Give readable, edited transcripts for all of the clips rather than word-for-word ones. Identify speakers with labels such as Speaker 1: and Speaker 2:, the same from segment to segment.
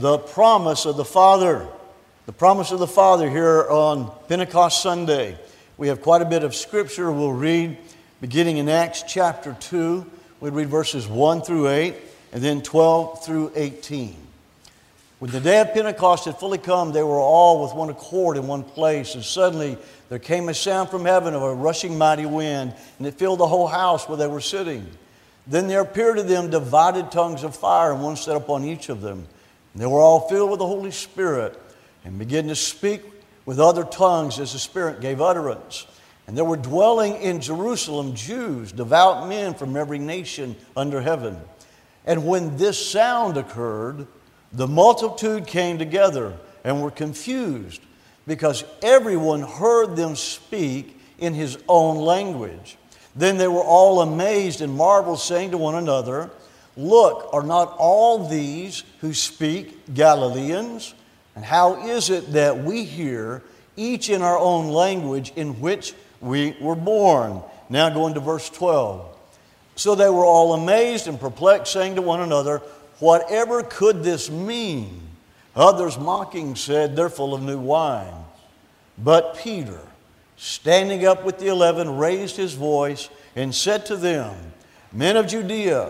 Speaker 1: The promise of the Father. The promise of the Father here on Pentecost Sunday. We have quite a bit of Scripture we'll read beginning in Acts chapter 2. We'll read verses 1 through 8 and then 12 through 18. When the day of Pentecost had fully come, they were all with one accord in one place. And suddenly there came a sound from heaven of a rushing mighty wind, and it filled the whole house where they were sitting. Then there appeared to them divided tongues of fire, and one sat upon each of them. And they were all filled with the Holy Spirit, and began to speak with other tongues as the Spirit gave utterance. And there were dwelling in Jerusalem Jews, devout men from every nation under heaven. And when this sound occurred, the multitude came together and were confused, because everyone heard them speak in his own language. Then they were all amazed and marveled, saying to one another, "Look, are not all these who speak Galileans? And how is it that we hear, each in our own language in which we were born?" Now going to verse 12. So they were all amazed and perplexed, saying to one another, "Whatever could this mean?" Others mocking said, "They're full of new wine." But Peter, standing up with the 11, raised his voice and said to them, "Men of Judea,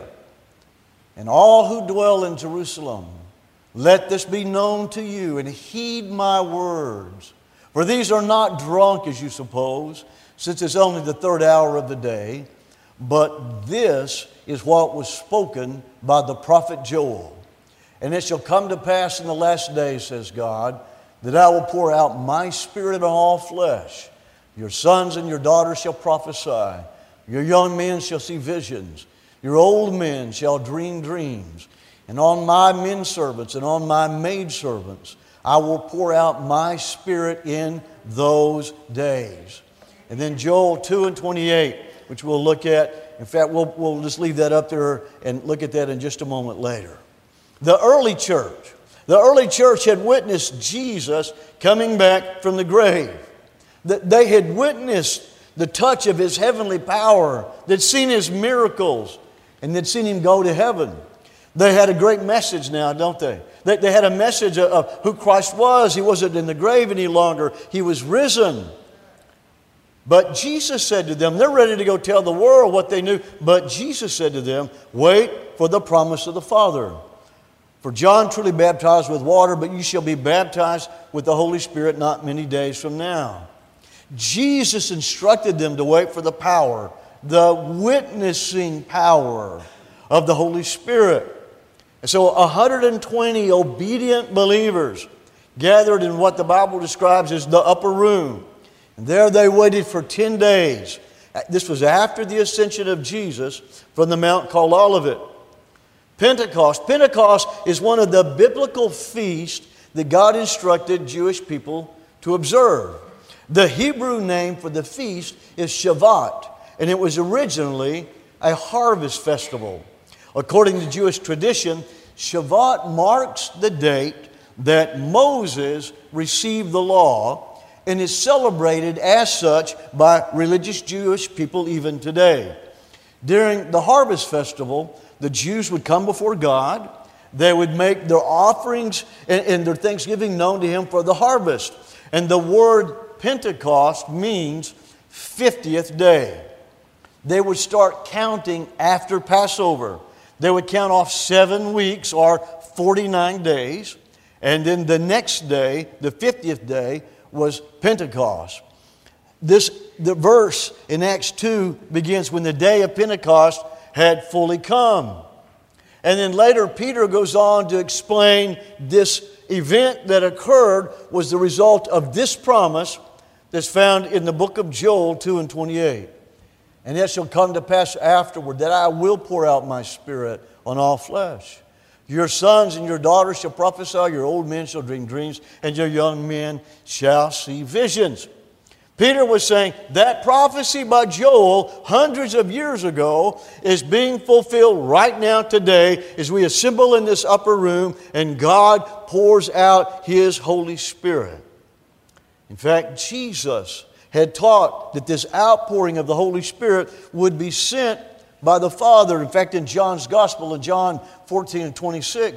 Speaker 1: and all who dwell in Jerusalem, let this be known to you, and heed my words. For these are not drunk, as you suppose, since it's only the third hour of the day, but this is what was spoken by the prophet Joel. And it shall come to pass in the last days, says God, that I will pour out my Spirit on all flesh. Your sons and your daughters shall prophesy. Your young men shall see visions. Your old men shall dream dreams. And on my men servants and on my maid servants I will pour out my Spirit in those days." And then Joel 2 and 28, which we'll look at. In fact, we'll just leave that up there and look at that in just a moment later. The early church had witnessed Jesus coming back from the grave. They had witnessed the touch of His heavenly power. They'd seen His miracles, and they'd seen Him go to heaven. They had a great message now, don't they? They had a message of who Christ was. He wasn't in the grave any longer. He was risen. But Jesus said to them, they're ready to go tell the world what they knew. But Jesus said to them, "Wait for the promise of the Father. For John truly baptized with water, but you shall be baptized with the Holy Spirit not many days from now." Jesus instructed them to wait for the power, the witnessing power of the Holy Spirit. And so 120 obedient believers gathered in what the Bible describes as the upper room. And there they waited for 10 days. This was after the ascension of Jesus from the mount called Olivet. Pentecost is one of the biblical feasts that God instructed Jewish people to observe. The Hebrew name for the feast is Shavuot, and it was originally a harvest festival. According to Jewish tradition, Shavuot marks the date that Moses received the law and is celebrated as such by religious Jewish people even today. During the harvest festival, the Jews would come before God. They would make their offerings and their thanksgiving known to Him for the harvest. And the word Pentecost means 50th day. They would start counting after Passover. They would count off 7 weeks or 49 days. And then the next day, the 50th day, was Pentecost. The verse in Acts 2 begins when the day of Pentecost had fully come. And then later Peter goes on to explain this event that occurred was the result of this promise that's found in the book of Joel 2 and 28. "And it shall come to pass afterward that I will pour out my Spirit on all flesh. Your sons and your daughters shall prophesy, your old men shall dream dreams, and your young men shall see visions." Peter was saying that prophecy by Joel hundreds of years ago is being fulfilled right now today as we assemble in this upper room and God pours out His Holy Spirit. In fact, Jesus had taught that this outpouring of the Holy Spirit would be sent by the Father. In fact, in John's Gospel, in John 14 and 26,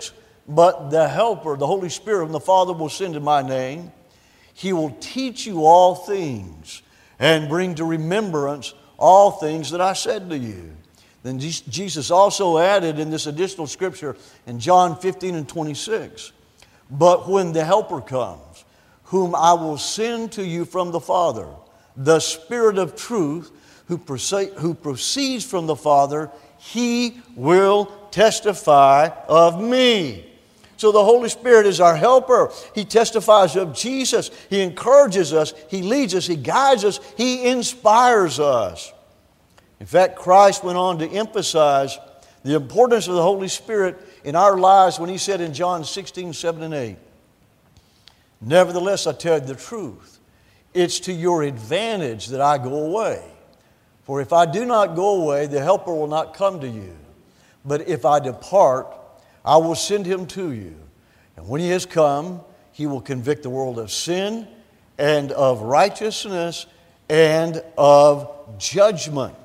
Speaker 1: But the Helper, the Holy Spirit, whom the Father will send in my name, He will teach you all things and bring to remembrance all things that I said to you. Then Jesus also added in this additional scripture in John 15 and 26, but when the Helper comes, whom I will send to you from the Father, the Spirit of truth, who proceeds from the Father, He will testify of me. So the Holy Spirit is our helper. He testifies of Jesus. He encourages us. He leads us. He guides us. He inspires us. In fact, Christ went on to emphasize the importance of the Holy Spirit in our lives when He said in John 16, 7 and 8, nevertheless, I tell you the truth. It's to your advantage that I go away. For if I do not go away, the Helper will not come to you. But if I depart, I will send Him to you. And when He has come, He will convict the world of sin and of righteousness and of judgment.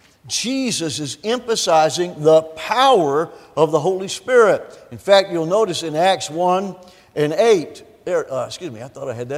Speaker 1: Jesus is emphasizing the power of the Holy Spirit. In fact, you'll notice in Acts 1 and 8, I thought I had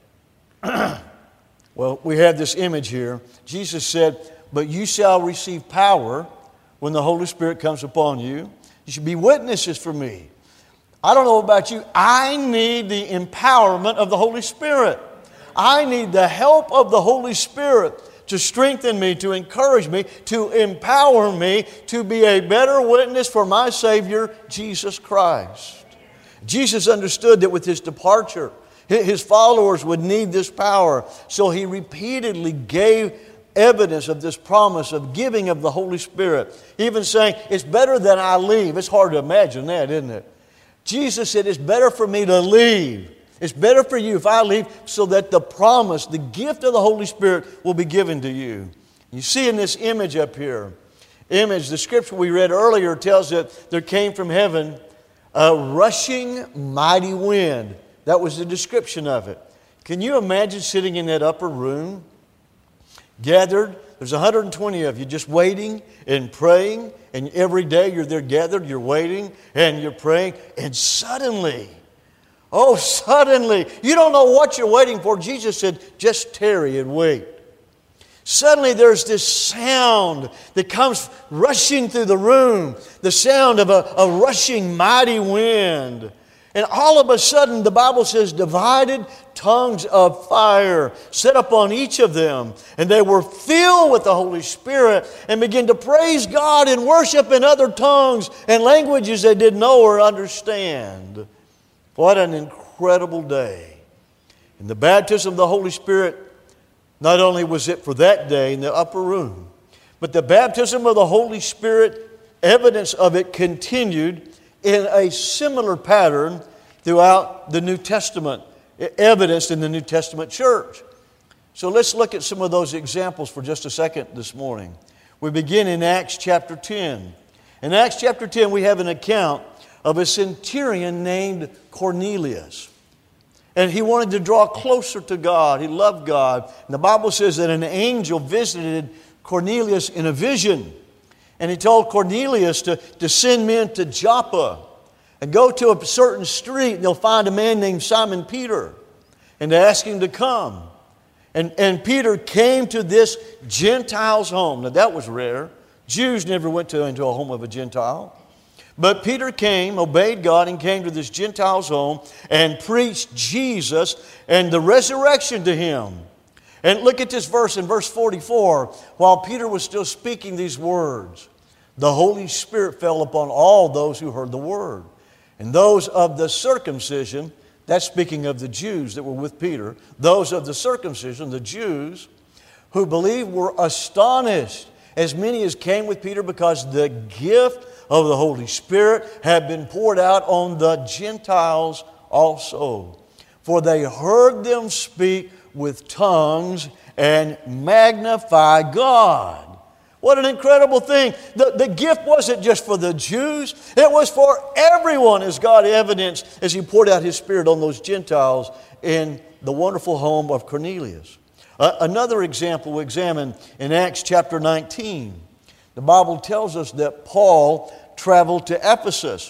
Speaker 1: that. Well, we have this image here. Jesus said, but you shall receive power when the Holy Spirit comes upon you. You should be witnesses for me. I don't know about you. I need the empowerment of the Holy Spirit. I need the help of the Holy Spirit to strengthen me, to encourage me, to empower me to be a better witness for my Savior, Jesus Christ. Jesus understood that with His departure, His followers would need this power. So He repeatedly gave evidence of this promise of giving of the Holy Spirit. Even saying, it's better that I leave. It's hard to imagine that, isn't it? Jesus said, it's better for me to leave. It's better for you if I leave so that the promise, the gift of the Holy Spirit will be given to you. You see in this image up here, the scripture we read earlier tells that there came from heaven a rushing mighty wind. That was the description of it. Can you imagine sitting in that upper room, gathered? There's 120 of you just waiting and praying, and every day you're there gathered, you're waiting and you're praying, and suddenly, you don't know what you're waiting for. Jesus said, just tarry and wait. Suddenly there's this sound that comes rushing through the room, the sound of a rushing mighty wind. And all of a sudden, the Bible says, divided tongues of fire set upon each of them. And they were filled with the Holy Spirit and began to praise God and worship in other tongues and languages they didn't know or understand. What an incredible day. And the baptism of the Holy Spirit, not only was it for that day in the upper room, but the baptism of the Holy Spirit, evidence of it continued in a similar pattern throughout the New Testament, evidenced in the New Testament church. So let's look at some of those examples for just a second this morning. We begin in Acts chapter 10. In Acts chapter 10, we have an account of a centurion named Cornelius. And he wanted to draw closer to God. He loved God. And the Bible says that an angel visited Cornelius in a vision. And he told Cornelius to send men to Joppa and go to a certain street and they'll find a man named Simon Peter and to ask him to come. And Peter came to this Gentile's home. Now that was rare. Jews never went into a home of a Gentile. But Peter came, obeyed God, and came to this Gentile's home and preached Jesus and the resurrection to him. And look at this verse in verse 44. While Peter was still speaking these words, the Holy Spirit fell upon all those who heard the word. And those of the circumcision, that's speaking of the Jews that were with Peter, those of the circumcision, the Jews, who believed were astonished, as many as came with Peter, because the gift of the Holy Spirit had been poured out on the Gentiles also. For they heard them speak with tongues and magnify God. What an incredible thing. The gift wasn't just for the Jews. It was for everyone, as God evidenced as He poured out His Spirit on those Gentiles in the wonderful home of Cornelius. Another example we examine in Acts chapter 19. The Bible tells us that Paul traveled to Ephesus.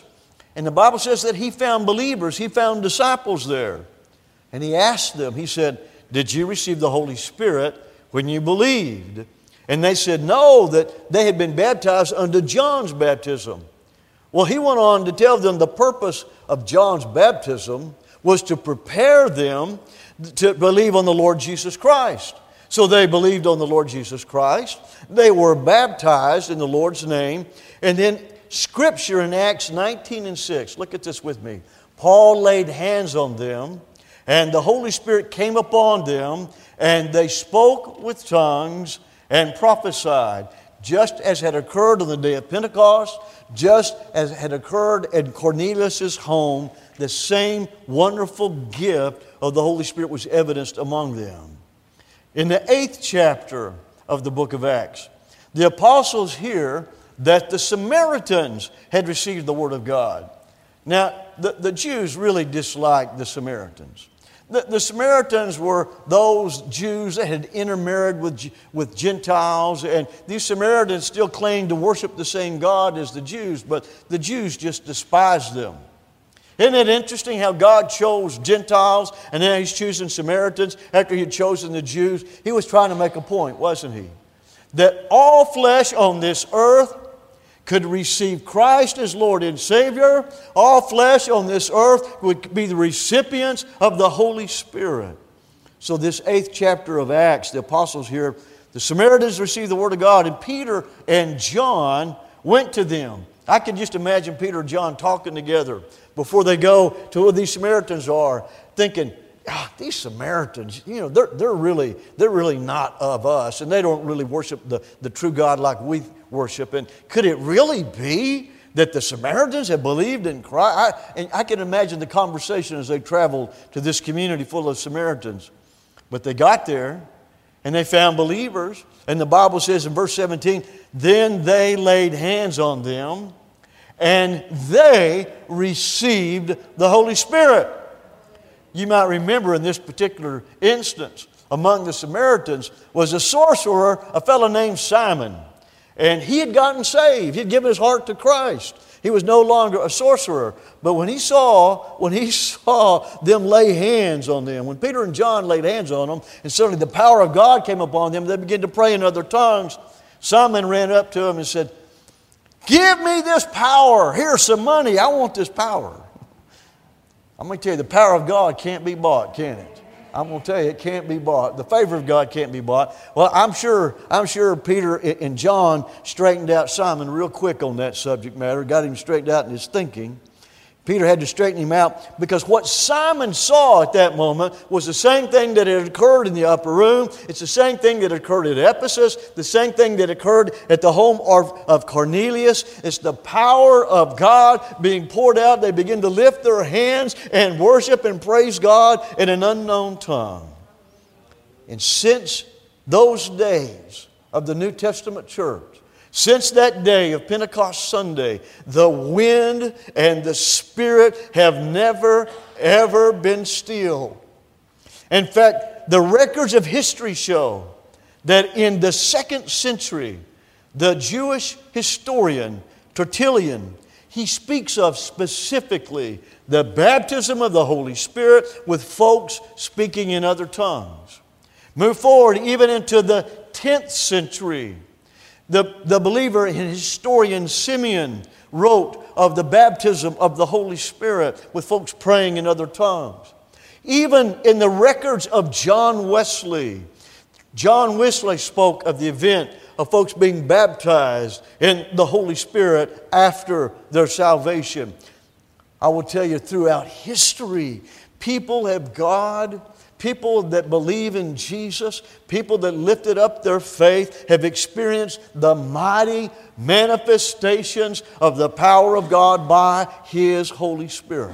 Speaker 1: And the Bible says that he found believers, he found disciples there. And he asked them, he said, did you receive the Holy Spirit when you believed? And they said no, that they had been baptized under John's baptism. Well, he went on to tell them the purpose of John's baptism was to prepare them to believe on the Lord Jesus Christ. So they believed on the Lord Jesus Christ. They were baptized in the Lord's name. And then Scripture in Acts 19:6, look at this with me. Paul laid hands on them, and the Holy Spirit came upon them, and they spoke with tongues and prophesied, just as had occurred on the day of Pentecost, just as had occurred in Cornelius' home. The same wonderful gift of the Holy Spirit was evidenced among them. In the 8th chapter of the book of Acts, the apostles hear that the Samaritans had received the Word of God. Now, the Jews really disliked the Samaritans. The Samaritans were those Jews that had intermarried with Gentiles, and these Samaritans still claimed to worship the same God as the Jews, but the Jews just despised them. Isn't it interesting how God chose Gentiles and now He's choosing Samaritans after He had chosen the Jews? He was trying to make a point, wasn't He? That all flesh on this earth could receive Christ as Lord and Savior. All flesh on this earth would be the recipients of the Holy Spirit. So this 8th chapter of Acts, the apostles here, the Samaritans received the Word of God, and Peter and John went to them. I can just imagine Peter and John talking together before they go to where these Samaritans are, thinking, these Samaritans, they're really not of us, and they don't really worship the true God like we worship. And could it really be that the Samaritans have believed in Christ? And I can imagine the conversation as they traveled to this community full of Samaritans. But they got there, and they found believers. And the Bible says in verse 17, then they laid hands on them, and they received the Holy Spirit. You might remember in this particular instance, among the Samaritans was a sorcerer, a fellow named Simon. And he had gotten saved. He had given his heart to Christ. He was no longer a sorcerer. But when he saw them lay hands on them, when Peter and John laid hands on them, and suddenly the power of God came upon them, they began to pray in other tongues. Simon ran up to him and said, give me this power. Here's some money. I want this power. I'm going to tell you, the power of God can't be bought, can it? I'm going to tell you, it can't be bought. The favor of God can't be bought. Well, I'm sure Peter and John straightened out Simon real quick on that subject matter, got him straightened out in his thinking. Peter had to straighten him out because what Simon saw at that moment was the same thing that had occurred in the upper room. It's the same thing that occurred at Ephesus, the same thing that occurred at the home of Cornelius. It's the power of God being poured out. They begin to lift their hands and worship and praise God in an unknown tongue. And since those days of the New Testament church, since that day of Pentecost Sunday, the wind and the Spirit have never, ever been still. In fact, the records of history show that in the 2nd century, the Jewish historian Tertullian, he speaks of specifically the baptism of the Holy Spirit with folks speaking in other tongues. Move forward even into the 10th century. The believer and historian Simeon wrote of the baptism of the Holy Spirit with folks praying in other tongues. Even in the records of John Wesley spoke of the event of folks being baptized in the Holy Spirit after their salvation. I will tell you, throughout history, people that believe in Jesus, people that lifted up their faith, have experienced the mighty manifestations of the power of God by His Holy Spirit.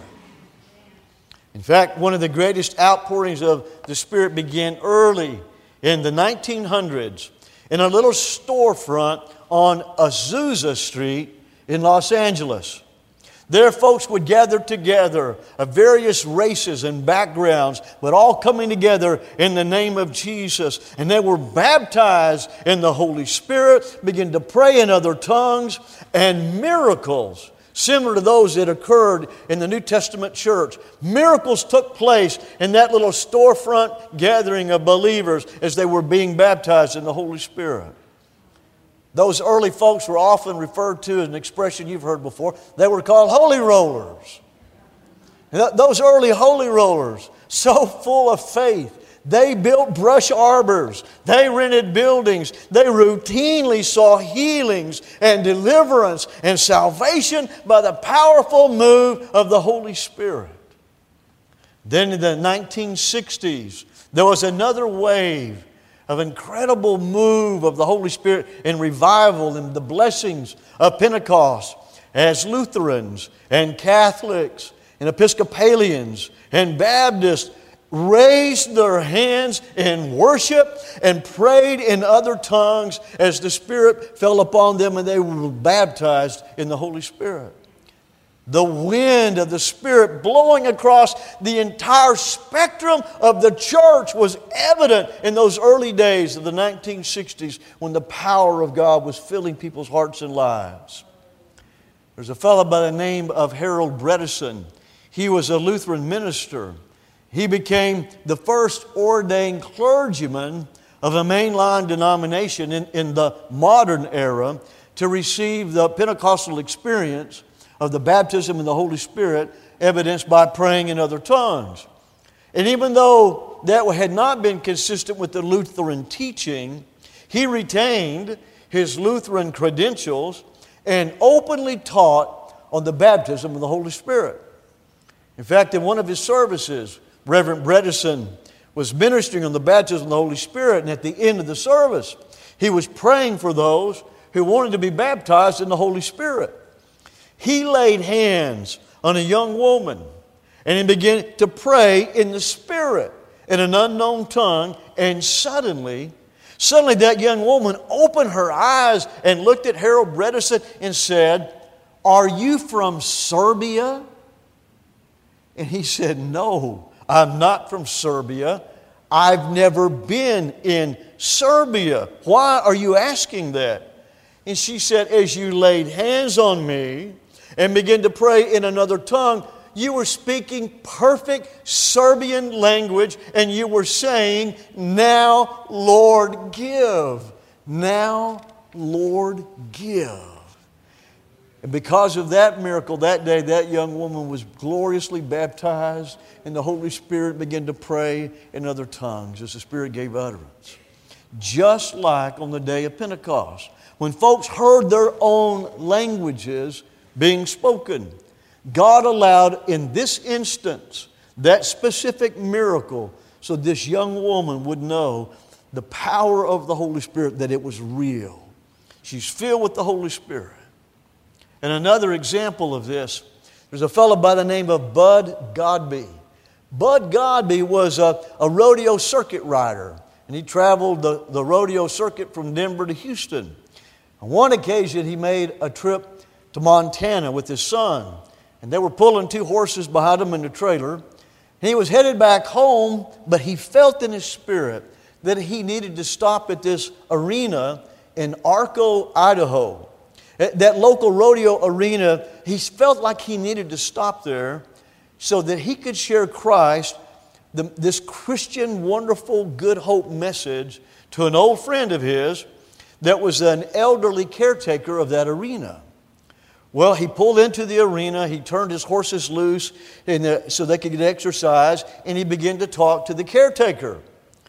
Speaker 1: In fact, one of the greatest outpourings of the Spirit began early in the 1900s in a little storefront on Azusa Street in Los Angeles. There folks would gather together of various races and backgrounds, but all coming together in the name of Jesus. And they were baptized in the Holy Spirit, began to pray in other tongues, and miracles similar to those that occurred in the New Testament church. Miracles took place in that little storefront gathering of believers as they were being baptized in the Holy Spirit. Those early folks were often referred to as an expression you've heard before. They were called holy rollers. Those early holy rollers, so full of faith. They built brush arbors. They rented buildings. They routinely saw healings and deliverance and salvation by the powerful move of the Holy Spirit. Then in the 1960s, there was another wave of incredible move of the Holy Spirit in revival and the blessings of Pentecost as Lutherans and Catholics and Episcopalians and Baptists raised their hands in worship and prayed in other tongues as the Spirit fell upon them and they were baptized in the Holy Spirit. The wind of the Spirit blowing across the entire spectrum of the church was evident in those early days of the 1960s when the power of God was filling people's hearts and lives. There's a fellow by the name of Harold Bredesen. He was a Lutheran minister. He became the first ordained clergyman of a mainline denomination in the modern era to receive the Pentecostal experience of the baptism in the Holy Spirit, evidenced by praying in other tongues. And even though that had not been consistent with the Lutheran teaching, he retained his Lutheran credentials and openly taught on the baptism of the Holy Spirit. In fact, in one of his services, Reverend Bredesen was ministering on the baptism of the Holy Spirit, and at the end of the service, he was praying for those who wanted to be baptized in the Holy Spirit. He laid hands on a young woman, and he began to pray in the Spirit in an unknown tongue, and suddenly that young woman opened her eyes and looked at Harold Bredesen and said, "Are you from Serbia?" And he said, "No, I'm not from Serbia. I've never been in Serbia. Why are you asking that?" And she said, "As you laid hands on me and began to pray in another tongue, you were speaking perfect Serbian language and you were saying, 'Now, Lord, give. Now, Lord, give.'" And because of that miracle, that day, that young woman was gloriously baptized, and the Holy Spirit began to pray in other tongues as the Spirit gave utterance. Just like on the day of Pentecost, when folks heard their own languages being spoken, God allowed in this instance that specific miracle so this young woman would know the power of the Holy Spirit, that it was real. She's filled with the Holy Spirit. And another example of this, there's a fellow by the name of Bud Godby. Bud Godby was a rodeo circuit rider, and he traveled the rodeo circuit from Denver to Houston. On one occasion, he made a trip to Montana with his son, and they were pulling two horses behind him in the trailer. And he was headed back home, but he felt in his spirit that he needed to stop at this arena in Arco, Idaho. That local rodeo arena, he felt like he needed to stop there so that he could share Christ, this Christian, wonderful, good hope message to an old friend of his that was an elderly caretaker of that arena. Well, he pulled into the arena, he turned his horses loose so they could get exercise, and he began to talk to the caretaker.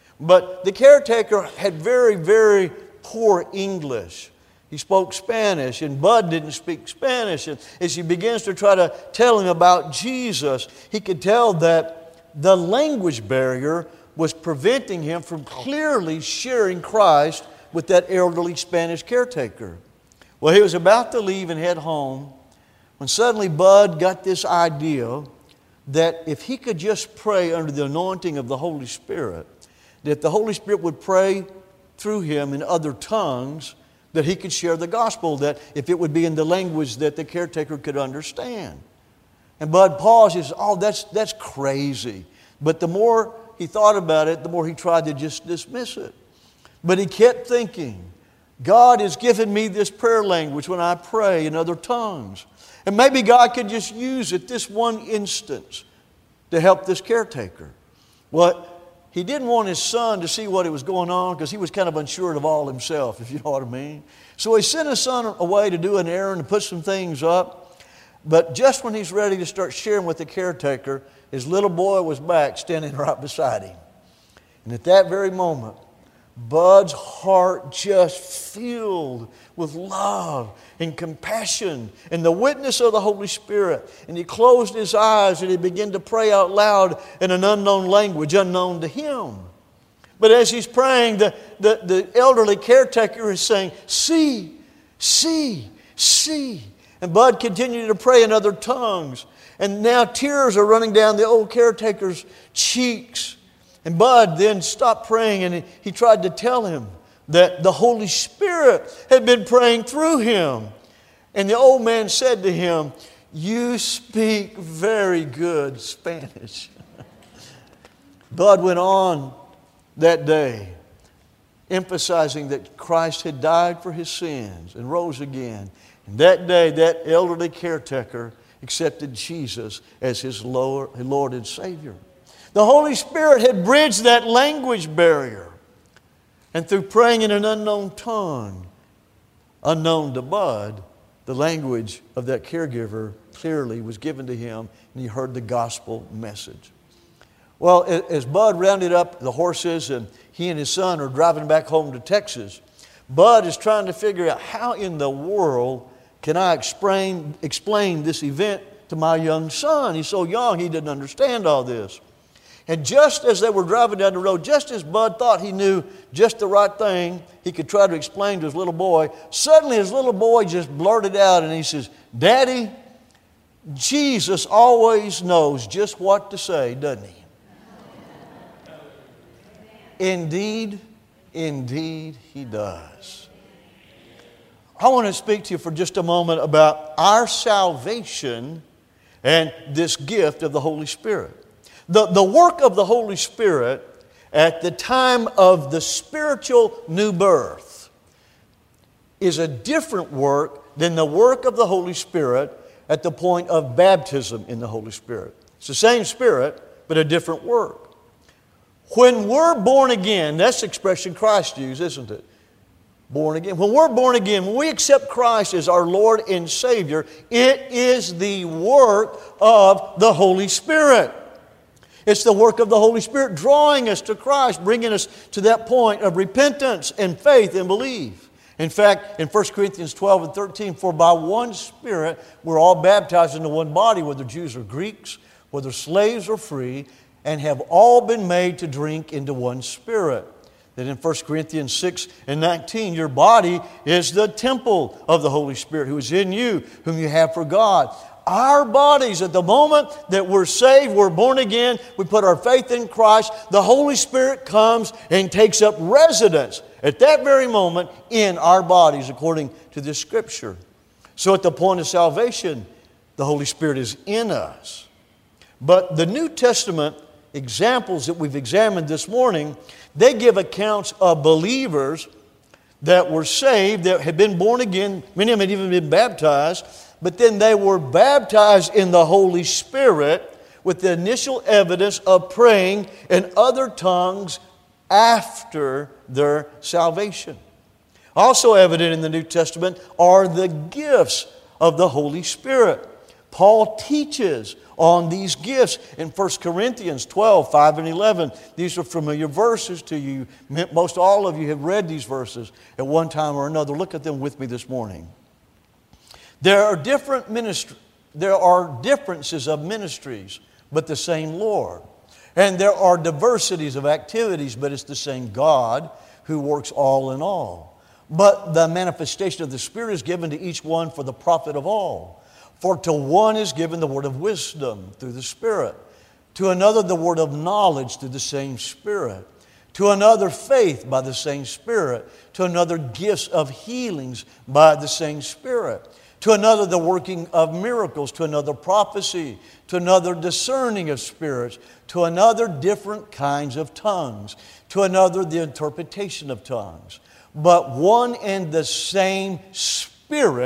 Speaker 1: But the caretaker had very, very poor English. He spoke Spanish, and Bud didn't speak Spanish. And as he begins to try to tell him about Jesus, he could tell that the language barrier was preventing him from clearly sharing Christ with that elderly Spanish caretaker. Well, he was about to leave and head home when suddenly Bud got this idea that if he could just pray under the anointing of the Holy Spirit, that the Holy Spirit would pray through him in other tongues, that he could share the gospel, that if it would be in the language that the caretaker could understand. And Bud paused. He said, "Oh, that's crazy." But the more he thought about it, the more he tried to just dismiss it. But he kept thinking, God has given me this prayer language when I pray in other tongues. And maybe God could just use it, this one instance, to help this caretaker. Well, he didn't want his son to see what was going on because he was kind of unsure of all himself, if you know what I mean. So he sent his son away to do an errand, to put some things up. But just when he's ready to start sharing with the caretaker, his little boy was back standing right beside him. And at that very moment, Bud's heart just filled with love and compassion and the witness of the Holy Spirit. And he closed his eyes and he began to pray out loud in an unknown language, unknown to him. But as he's praying, the elderly caretaker is saying, "See, see, see." And Bud continued to pray in other tongues. And now tears are running down the old caretaker's cheeks. And Bud then stopped praying and he tried to tell him that the Holy Spirit had been praying through him. And the old man said to him, "You speak very good Spanish." Bud went on that day, emphasizing that Christ had died for his sins and rose again. And that day, that elderly caretaker accepted Jesus as his Lord and Savior. The Holy Spirit had bridged that language barrier. And through praying in an unknown tongue, unknown to Bud, the language of that caregiver clearly was given to him, and he heard the gospel message. Well, as Bud rounded up the horses and he and his son are driving back home to Texas, Bud is trying to figure out, how in the world can I explain this event to my young son? He's so young, he didn't understand all this. And just as they were driving down the road, just as Bud thought he knew just the right thing he could try to explain to his little boy, suddenly his little boy just blurted out and he says, "Daddy, Jesus always knows just what to say, doesn't he?" Indeed, indeed he does. I want to speak to you for just a moment about our salvation and this gift of the Holy Spirit. The work of the Holy Spirit at the time of the spiritual new birth is a different work than the work of the Holy Spirit at the point of baptism in the Holy Spirit. It's the same Spirit, but a different work. When we're born again, that's the expression Christ used, isn't it? Born again. When we're born again, when we accept Christ as our Lord and Savior, it is the work of the Holy Spirit. It's the work of the Holy Spirit drawing us to Christ, bringing us to that point of repentance and faith and belief. In fact, in 1 Corinthians 12 and 13, "For by one Spirit we're all baptized into one body, whether Jews or Greeks, whether slaves or free, and have all been made to drink into one Spirit." Then in 1 Corinthians 6 and 19, "Your body is the temple of the Holy Spirit who is in you, whom you have for God." Our bodies, at the moment that we're saved, we're born again, we put our faith in Christ, the Holy Spirit comes and takes up residence at that very moment in our bodies, according to this Scripture. So at the point of salvation, the Holy Spirit is in us. But the New Testament examples that we've examined this morning, they give accounts of believers that were saved, that had been born again. Many of them had even been baptized, but then they were baptized in the Holy Spirit with the initial evidence of praying in other tongues after their salvation. Also evident in the New Testament are the gifts of the Holy Spirit. Paul teaches on these gifts in 1 Corinthians 12, 5 and 11. These are familiar verses to you. Most all of you have read these verses at one time or another. Look at them with me this morning. There are differences of ministries, but the same Lord. And there are diversities of activities, but it's the same God who works all in all. But the manifestation of the Spirit is given to each one for the profit of all. For to one is given the word of wisdom through the Spirit, to another the word of knowledge through the same Spirit, to another faith by the same Spirit, to another gifts of healings by the same Spirit, to another the working of miracles, to another prophecy, to another discerning of spirits, to another different kinds of tongues, to another the interpretation of tongues. But one and the same Spirit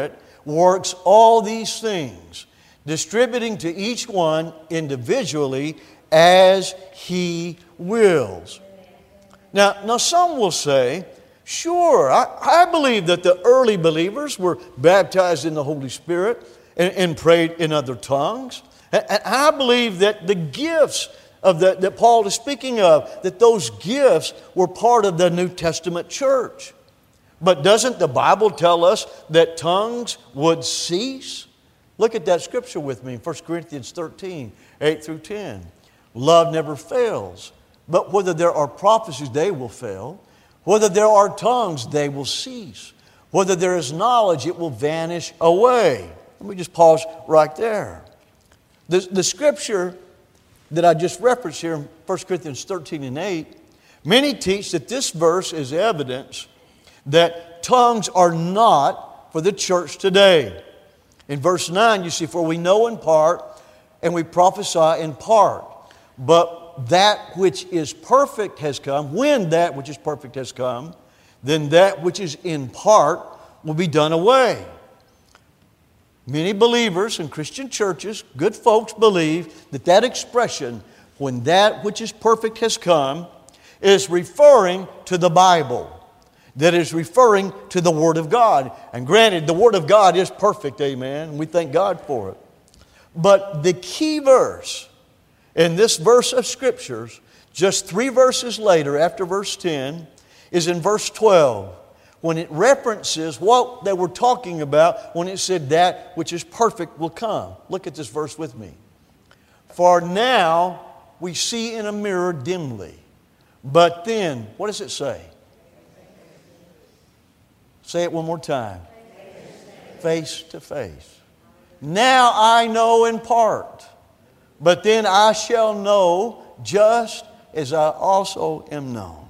Speaker 1: works all these things, distributing to each one individually as He wills. Now some will say, sure, I believe that the early believers were baptized in the Holy Spirit and prayed in other tongues. And I believe that the gifts that Paul is speaking of, that those gifts were part of the New Testament church. But doesn't the Bible tell us that tongues would cease? Look at that scripture with me in 1 Corinthians 13, 8 through 10. Love never fails, but whether there are prophecies, they will fail. Whether there are tongues, they will cease. Whether there is knowledge, it will vanish away. Let me just pause right there. The scripture that I just referenced here in 1 Corinthians 13 and 8, many teach that this verse is evidence that tongues are not for the church today. In verse 9, you see, for we know in part and we prophesy in part. But that which is perfect has come. When that which is perfect has come, then that which is in part will be done away. Many believers in Christian churches, good folks, believe that expression, when that which is perfect has come, is referring to the Bible. That is referring to the Word of God. And granted, the Word of God is perfect, amen, and we thank God for it. But the key verse in this verse of Scriptures, just 3 verses later, after verse 10, is in verse 12, when it references what they were talking about when it said that which is perfect will come. Look at this verse with me. For now we see in a mirror dimly, but then, what does it say? Say it one more time. Face to face. Now I know in part, but then I shall know just as I also am known.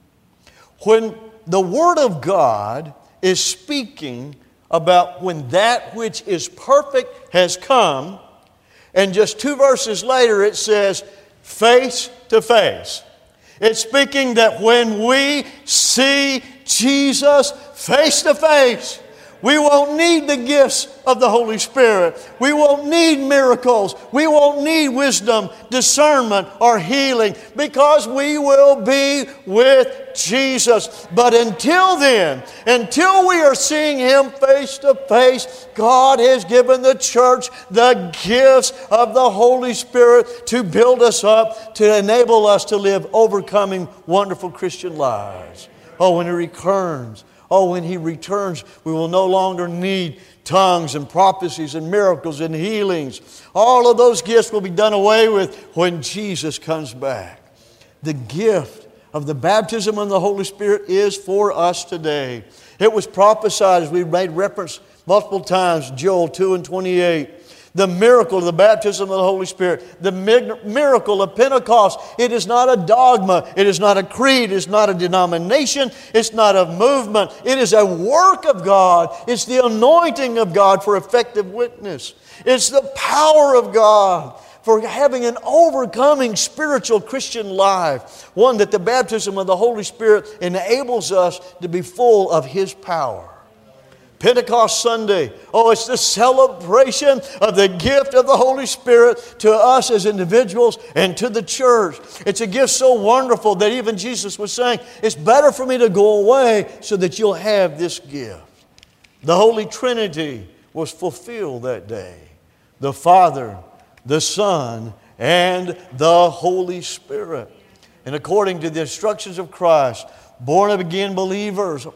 Speaker 1: When the Word of God is speaking about when that which is perfect has come, and just 2 verses later it says, face to face. It's speaking that when we see Jesus face to face, we won't need the gifts of the Holy Spirit. We won't need miracles. We won't need wisdom, discernment, or healing, because we will be with Jesus. But until then, until we are seeing Him face to face, God has given the church the gifts of the Holy Spirit to build us up, to enable us to live overcoming, wonderful Christian lives. Oh, when He returns, when He returns, we will no longer need tongues and prophecies and miracles and healings. All of those gifts will be done away with when Jesus comes back. The gift of the baptism of the Holy Spirit is for us today. It was prophesied, as we've made reference multiple times, Joel 2 and 28. The miracle of the baptism of the Holy Spirit, the miracle of Pentecost. It is not a dogma. It is not a creed. It's not a denomination. It's not a movement. It is a work of God. It's the anointing of God for effective witness. It's the power of God for having an overcoming spiritual Christian life. One that the baptism of the Holy Spirit enables us to be full of His power. Pentecost Sunday, it's the celebration of the gift of the Holy Spirit to us as individuals and to the church. It's a gift so wonderful that even Jesus was saying, it's better for me to go away so that you'll have this gift. The Holy Trinity was fulfilled that day. The Father, the Son, and the Holy Spirit. And according to the instructions of Christ, born-again believers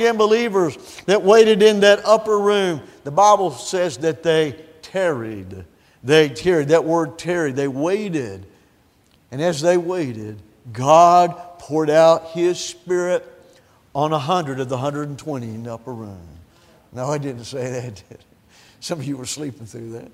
Speaker 1: that waited in that upper room. The Bible says that they tarried. They tarried. That word tarried. They waited. And as they waited, God poured out His Spirit on 100 of the 120 in the upper room. No, I didn't say that, did I? Some of you were sleeping through that.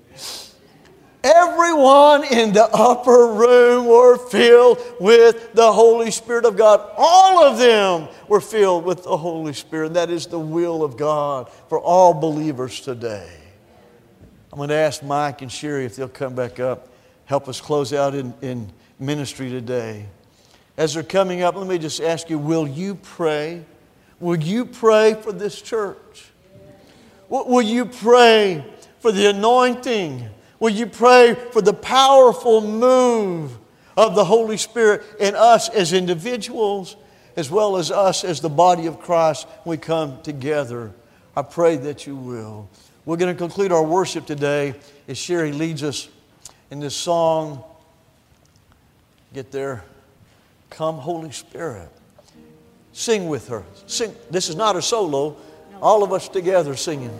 Speaker 1: Everyone in the upper room were filled with the Holy Spirit of God. All of them were filled with the Holy Spirit. That is the will of God for all believers today. I'm going to ask Mike and Sherry if they'll come back up, help us close out in ministry today. As they're coming up, let me just ask you, will you pray? Will you pray for this church? Will you pray for the anointing? Will you pray for the powerful move of the Holy Spirit in us as individuals, as well as us as the body of Christ when we come together? I pray that you will. We're going to conclude our worship today as Sherry leads us in this song. Get there. Come, Holy Spirit. Sing with her. Sing. This is not a solo. All of us together singing.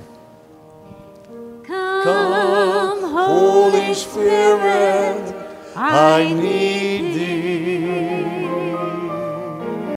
Speaker 2: Come, Holy Spirit, I need